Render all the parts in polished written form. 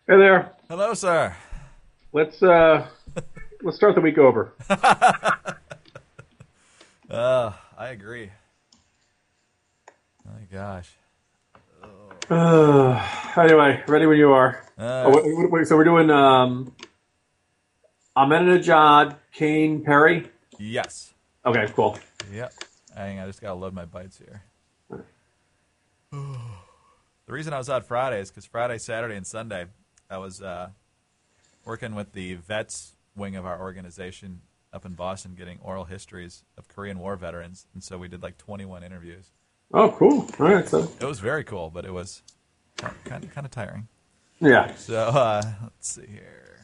Hey there. Hello, sir. Let's uh let's start the week over. I agree. My gosh. Anyway, ready when you are. Oh, Uh, so we're doing Ahmadinejad, Kane, Perry. yes. Okay, cool. Yep. Hang on, I just gotta load my bites here. The reason I was out Friday is because Friday, Saturday, and Sunday I was working with the vets wing of our organization up in Boston, getting oral histories of Korean War veterans, and so we did like 21 interviews. Oh, cool. All right, so It was very cool, but it was kind of tiring. yeah. So let's see here.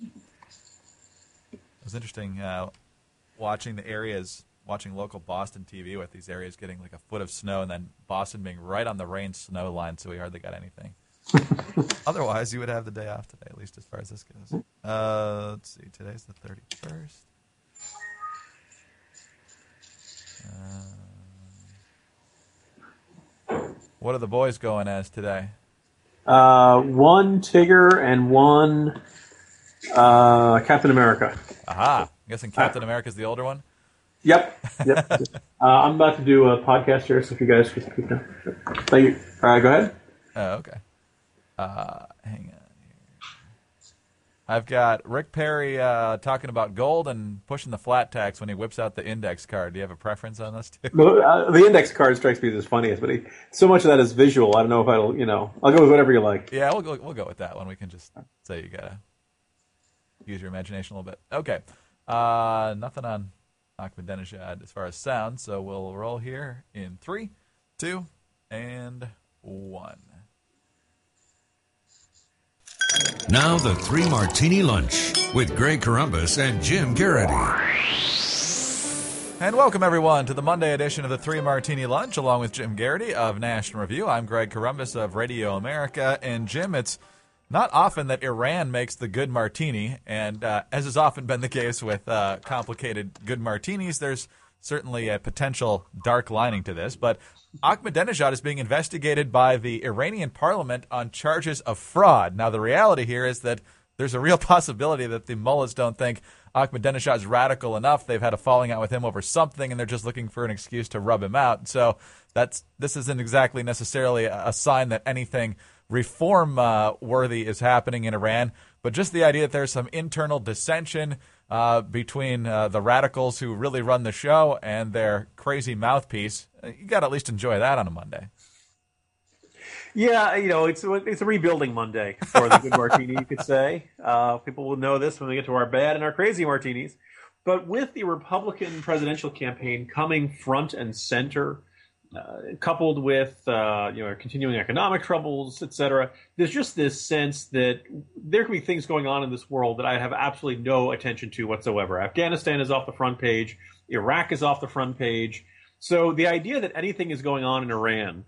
It was interesting watching the areas, watching local Boston TV with these areas getting like a foot of snow, and then Boston being right on the rain snow line, so we hardly got anything. Otherwise, you would have the day off today, at least as far as this goes. Let's see. Today's the 31st. What are the boys going as today? One Tigger and one Captain America. Aha! I'm guessing Uh, Captain America's the older one. yep. Yep. I'm about to do a podcast here, so if you guys could keep them. Thank you. Go ahead. Oh, okay. Hang on. I've got Rick Perry talking about gold and pushing the flat tax when he whips out the index card. Do you have a preference on this too? The index card strikes me as funniest, but so much of that is visual. I don't know if I'll go with whatever you like. Yeah, we'll go with that one. We can just say you gotta use your imagination a little bit. Okay. Nothing on Ahmadinejad as far as sound, so we'll roll here in 3, 2, and 1. Now the Three Martini Lunch with Greg Corombos and Jim Garrity. And welcome, everyone, to the Monday edition of the Three Martini Lunch, along with Jim Garrity of National Review. I'm Greg Corombos of Radio America. And, Jim, it's not often that Iran makes the good martini, and as has often been the case with complicated good martinis, there's certainly a potential dark lining to this. But Ahmadinejad is being investigated by the Iranian parliament on charges of fraud. Now, the reality here is that there's a real possibility that the mullahs don't think Ahmadinejad is radical enough. They've had a falling out with him over something, and they're just looking for an excuse to rub him out. So this isn't exactly necessarily a sign that anything reform worthy is happening in Iran, but just the idea that there's some internal dissension between the radicals who really run the show and their crazy mouthpiece. You got to at least enjoy that on a Monday. Yeah, it's a rebuilding Monday for the good martini, you could say. People will know this when we get to our bad and our crazy martinis. But with the Republican presidential campaign coming front and center, coupled with continuing economic troubles, etc., there's just this sense that there can be things going on in this world that I have absolutely no attention to whatsoever. Afghanistan is off the front page. Iraq is off the front page. So the idea that anything is going on in Iran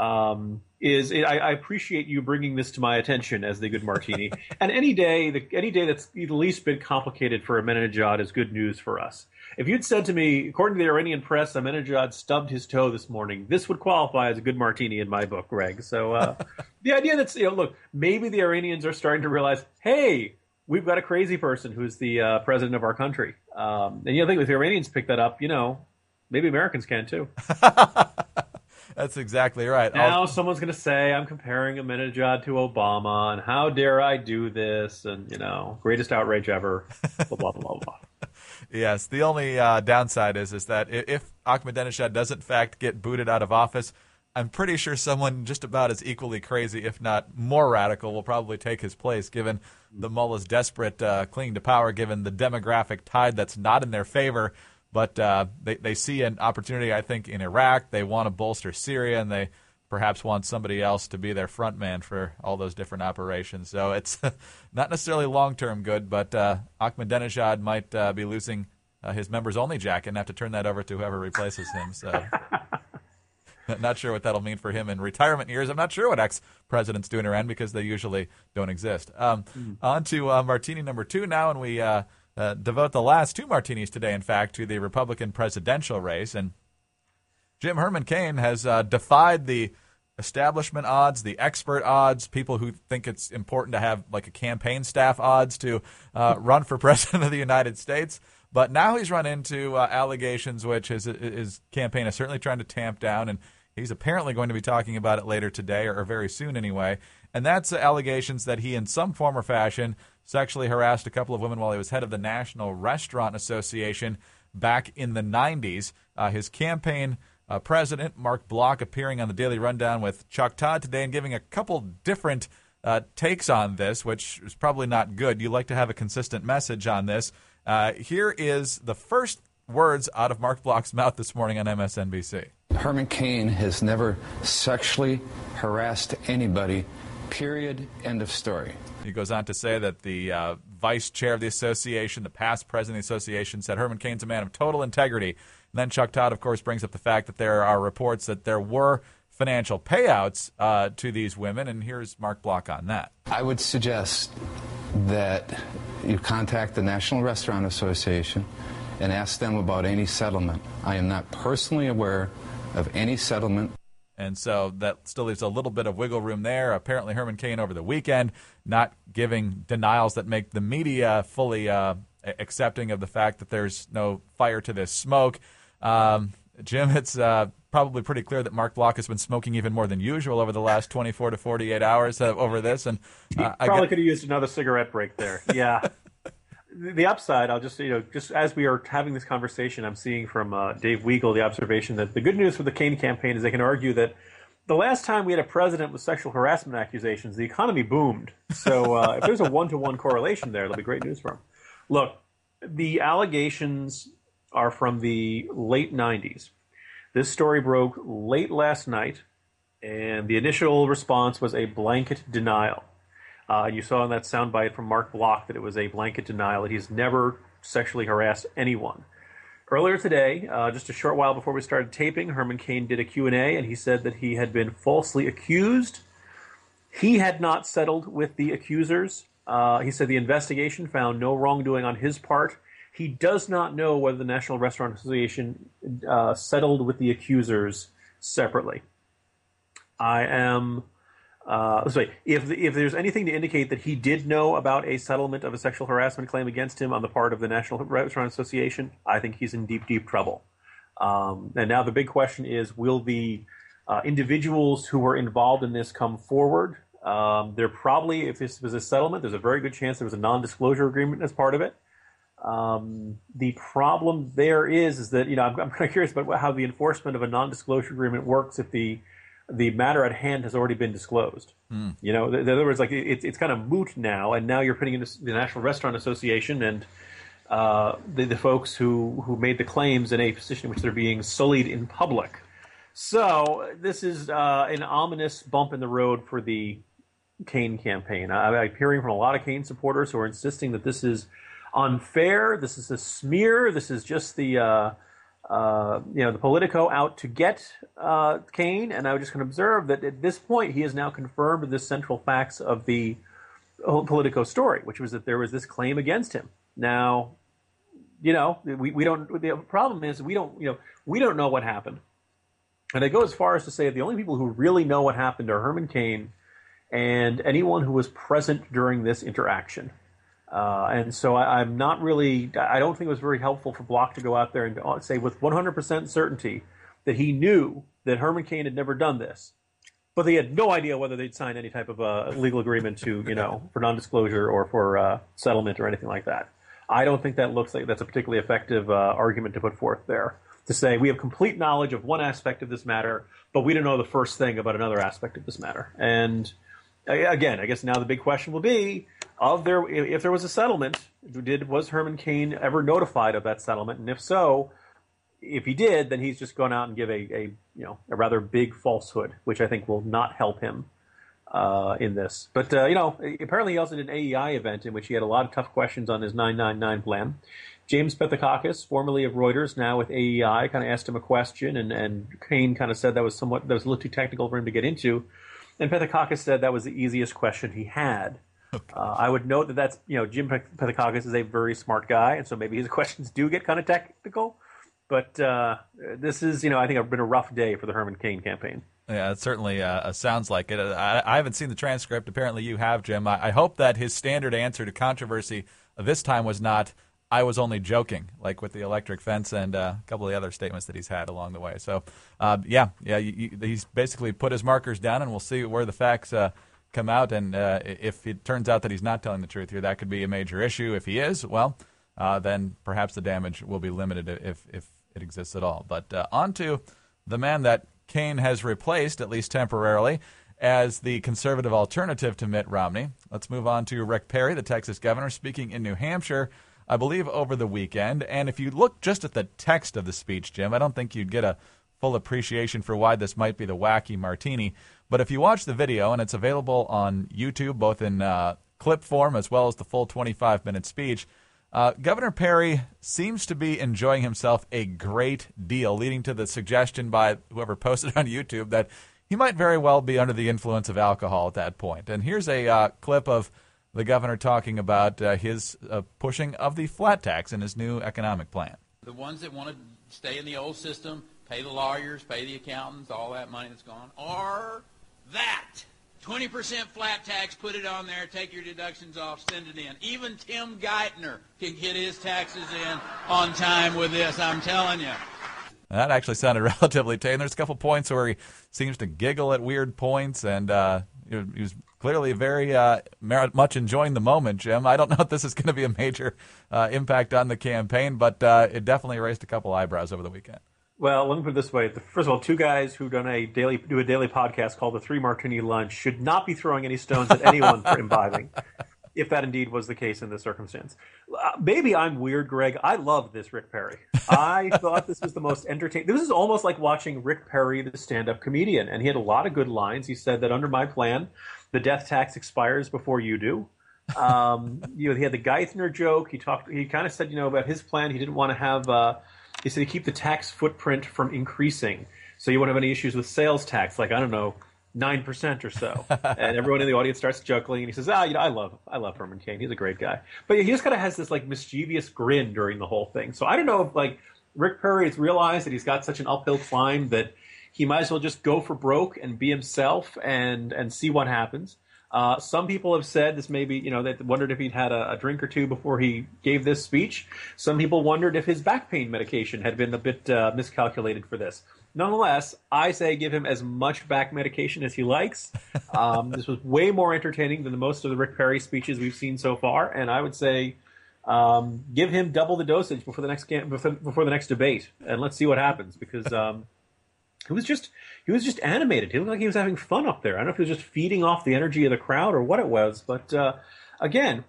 I appreciate you bringing this to my attention as the good martini. And any day that's the least bit complicated for Ahmadinejad is good news for us. If you'd said to me, according to the Iranian press, Ahmadinejad stubbed his toe this morning, this would qualify as a good martini in my book, Greg. So the idea that, look, maybe the Iranians are starting to realize, hey, we've got a crazy person who's the president of our country. And I think if the Iranians pick that up, maybe Americans can too. That's exactly right. Now someone's going to say I'm comparing Ahmadinejad to Obama, and how dare I do this? And greatest outrage ever. Blah blah blah blah. Yes, the only downside is that if Ahmadinejad does in fact get booted out of office, I'm pretty sure someone just about as equally crazy, if not more radical, will probably take his place, given the mullah's desperate clinging to power, given the demographic tide that's not in their favor. But they see an opportunity, I think, in Iraq. They want to bolster Syria, and they perhaps want somebody else to be their front man for all those different operations. So it's not necessarily long-term good, but Ahmadinejad might be losing his members-only jacket and have to turn that over to whoever replaces him. So not sure what that'll mean for him in retirement years. I'm not sure what ex-presidents do in Iran because they usually don't exist. On to martini number 2 now, and we devote the last 2 martinis today, in fact, to the Republican presidential race. And Jim Herman Cain has defied the establishment odds, the expert odds, people who think it's important to have like a campaign staff odds to run for president of the United States. But now he's run into allegations which his campaign is certainly trying to tamp down, and he's apparently going to be talking about it later today, or very soon anyway. And that's allegations that he, in some form or fashion, sexually harassed a couple of women while he was head of the National Restaurant Association back in the 90s. His campaign president, Mark Block, appearing on the Daily Rundown with Chuck Todd today and giving a couple different takes on this, which is probably not good. You like to have a consistent message on this. Here is the first words out of Mark Block's mouth this morning on MSNBC. Herman Cain has never sexually harassed anybody, period, end of story. He goes on to say that the vice chair of the association, the past president of the association, said Herman Cain's a man of total integrity. And then Chuck Todd, of course, brings up the fact that there are reports that there were financial payouts to these women, and here's Mark Block on that. I would suggest that you contact the National Restaurant Association and ask them about any settlement. I am not personally aware of any settlement. And so that still leaves a little bit of wiggle room there. Apparently Herman Cain over the weekend not giving denials that make the media fully accepting of the fact that there's no fire to this smoke. Jim, it's probably pretty clear that Mark Block has been smoking even more than usual over the last 24 to 48 hours over this. And probably could have used another cigarette break there. Yeah. The upside, I'll just, just as we are having this conversation, I'm seeing from Dave Weigel the observation that the good news for the Cain campaign is they can argue that the last time we had a president with sexual harassment accusations, the economy boomed. So if there's a one-to-one correlation there, it'll be great news for him. Look, the allegations are from the late 90s. This story broke late last night, and the initial response was a blanket denial. You saw in that soundbite from Mark Block that it was a blanket denial, that he's never sexually harassed anyone. Earlier today, just a short while before we started taping, Herman Cain did a Q&A, and he said that he had been falsely accused. He had not settled with the accusers. He said the investigation found no wrongdoing on his part. He does not know whether the National Restaurant Association settled with the accusers separately. If there's anything to indicate that he did know about a settlement of a sexual harassment claim against him on the part of the National Restaurant Association, I think he's in deep, deep trouble. And now the big question is, will the individuals who were involved in this come forward? There probably, if this was a settlement, there's a very good chance there was a non-disclosure agreement as part of it. The problem there is that, I'm kind of curious about how the enforcement of a non-disclosure agreement works if the matter at hand has already been disclosed. In other words, like it's kind of moot now, and now you're putting in the National Restaurant Association and the folks who made the claims in a position in which they're being sullied in public. So this is an ominous bump in the road for the Cain campaign. I'm hearing from a lot of Cain supporters who are insisting that this is unfair, this is a smear, this is just the Politico out to get Cain, and I was just going to observe that at this point he has now confirmed the central facts of the Politico story, which was that there was this claim against him. Now, we don't. The problem is we don't know what happened, and I go as far as to say that the only people who really know what happened are Herman Cain and anyone who was present during this interaction. And so I'm not really, I don't think it was very helpful for Block to go out there and say with 100% certainty that he knew that Herman Cain had never done this, but they had no idea whether they'd signed any type of legal agreement to, for non-disclosure or for settlement or anything like that. I don't think that looks like that's a particularly effective argument to put forth there, to say we have complete knowledge of one aspect of this matter, but we don't know the first thing about another aspect of this matter. And again, I guess now the big question will be, if there was a settlement, was Herman Cain ever notified of that settlement? And if so, if he did, then he's just gone out and give a rather big falsehood, which I think will not help him in this. But apparently he also did an AEI event in which he had a lot of tough questions on his 999 plan. James Pethokoukis, formerly of Reuters, now with AEI, kind of asked him a question, and Cain kind of said that was a little too technical for him to get into. And Pethokoukis said that was the easiest question he had. I would note that's Jim Pethokoukis is a very smart guy, and so maybe his questions do get kind of technical. But this is, I think, been a rough day for the Herman Cain campaign. Yeah, it certainly sounds like it. I haven't seen the transcript. Apparently you have, Jim. I hope that his standard answer to controversy this time was not, I was only joking, like with the electric fence and a couple of the other statements that he's had along the way. So, he's basically put his markers down, and we'll see where the facts come out. And if it turns out that he's not telling the truth here, that could be a major issue. If he is, well, then perhaps the damage will be limited if it exists at all. But on to the man that Kaine has replaced, at least temporarily, as the conservative alternative to Mitt Romney. Let's move on to Rick Perry, the Texas governor, speaking in New Hampshire, I believe over the weekend. And if you look just at the text of the speech, Jim, I don't think you'd get a full appreciation for why this might be the wacky martini. But if you watch the video, and it's available on YouTube, both in clip form as well as the full 25-minute speech, Governor Perry seems to be enjoying himself a great deal, leading to the suggestion by whoever posted on YouTube that he might very well be under the influence of alcohol at that point. And here's a clip of the governor talking about his pushing of the flat tax in his new economic plan. The ones that want to stay in the old system, pay the lawyers, pay the accountants, all that money that's gone, are that. 20% flat tax, put it on there, take your deductions off, send it in. Even Tim Geithner can get his taxes in on time with this, I'm telling you. That actually sounded relatively tame. There's a couple points where he seems to giggle at weird points, and he was clearly very much enjoying the moment, Jim. I don't know if this is going to be a major impact on the campaign, but it definitely raised a couple eyebrows over the weekend. Well, let me put it this way. First of all, two guys who do a daily podcast called the Three Martini Lunch should not be throwing any stones at anyone for imbibing, if that indeed was the case in this circumstance. Maybe I'm weird, Greg. I loved this Rick Perry. I thought this was the most entertaining. This is almost like watching Rick Perry, the stand-up comedian, and he had a lot of good lines. He said that under my plan, the death tax expires before you do. He had the Geithner joke. He kind of said, about his plan. He didn't want to have. He said he'd keep the tax footprint from increasing, so you won't have any issues with sales tax, like, I don't know, 9% or so. And everyone in the audience starts chuckling, and he says, I love Herman Cain. He's a great guy. But he just kind of has this, like, mischievous grin during the whole thing. So I don't know if, like, Rick Perry has realized that he's got such an uphill climb that he might as well just go for broke and be himself and see what happens. Some people have said this maybe, they wondered if he'd had a drink or two before he gave this speech. Some people wondered if his back pain medication had been a bit miscalculated for this. Nonetheless, I say give him as much back medication as he likes. This was way more entertaining than most of the Rick Perry speeches we've seen so far, and I would say give him double the dosage before the next debate, and let's see what happens, because he was just animated. He looked like he was having fun up there. I don't know if he was just feeding off the energy of the crowd or what it was, but again,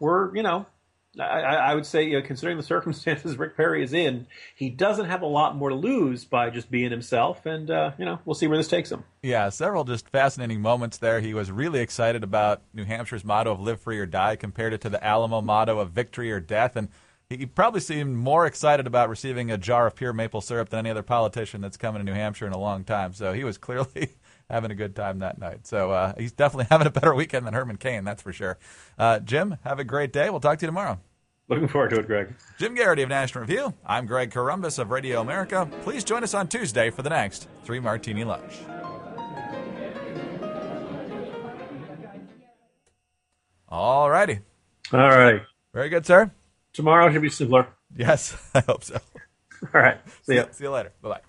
I would say, considering the circumstances Rick Perry is in, he doesn't have a lot more to lose by just being himself, and we'll see where this takes him. Yeah, several just fascinating moments there. He was really excited about New Hampshire's motto of live free or die, compared it to the Alamo motto of victory or death, and he probably seemed more excited about receiving a jar of pure maple syrup than any other politician that's coming to New Hampshire in a long time. So he was clearly having a good time that night. So he's definitely having a better weekend than Herman Cain, that's for sure. Jim, have a great day. We'll talk to you tomorrow. Looking forward to it, Greg. Jim Garrity of National Review. I'm Greg Corombos of Radio America. Please join us on Tuesday for the next Three Martini Lunch. All righty. All right. Very good, sir. Tomorrow should be simpler. Yes, I hope so. All right. See ya. See you later. Bye-bye.